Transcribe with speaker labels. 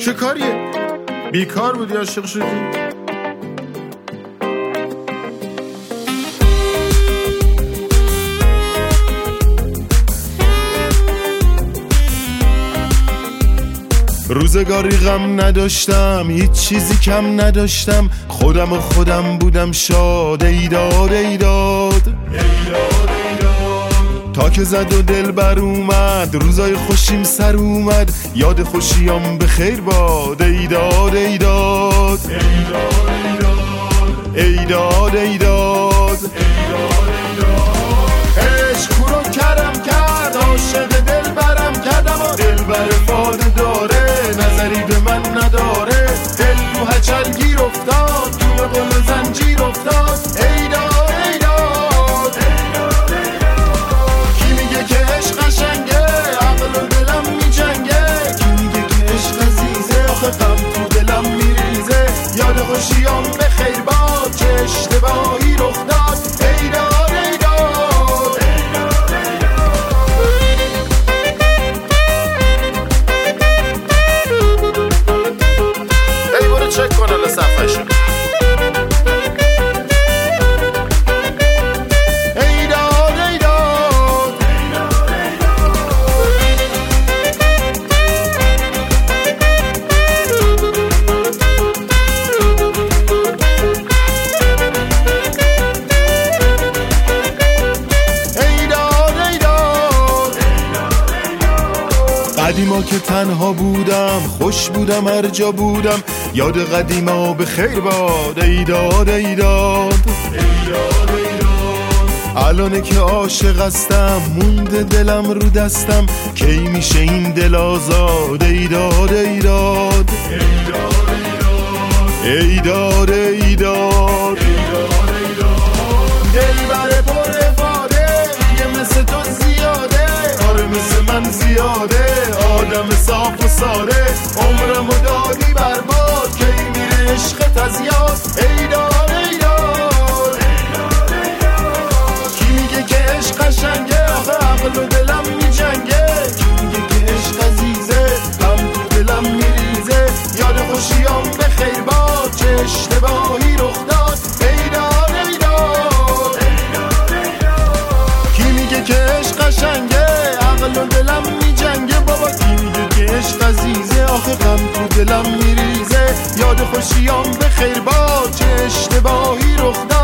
Speaker 1: چه کاریه؟ بیکار بودی عاشق شدی؟ روزگاری غم نداشتم، هیچ چیزی کم نداشتم، خودم بودم شاد. ایداد ایداد تا که زد و دل بر اومد، روزای خوشیم سر اومد، یاد خوشیام به خیر باد. ایداد ایداد ایداد ایداد عشق رو کرم کرد، عاشق دل برم کردم و دل بر فاده داره، نظری به من نداره. دل تو هچل گیر افتاد، تو قل زنجیر افتاد. ایداد ایداد کی میگه که عشق قشنگه، عقل و دلم میجنگه. کی میگه که عشق عزیزه، آخه غم تو دلم میریزه. یاد خوشیام به خیر باد، چه اشتباهی رخ داد. ایداد چک کن الان صفحه شد. ایداد ایداد قدیما که تنها بودم، خوش بودم هر جا بودم، یاد قدیما به خیر باد. ایداد ایداد الانه که عاشق هستم، مونده دلم رو دستم، کی میشه این دل آزاد. ایداد ایداد ایداد ایداد دل بره پر افاده، یه مثل تو زیاده، آره مثل من زیاده. آدم صاف و ساده، عمرمو دادی برباد، کی میره عشقت از یاد. ایداد ایداد کی میگه که عشق قشنگه، آخه عقل و دلم میجنگه. کی میگه که عشق عزیزه، غم تو دلم میریزه. یاد خوشیام به خیر باد، چه اشتباهی رخ داد. ایداد ایداد کی میگه که عشق قشنگه، عقل و دلم میجنگه. بابا کی میگه که عشق عزیزه، آخه غم تو دلم میریزه. یاد خوشیام به خیر باد، چه اشتباهی رخ داد.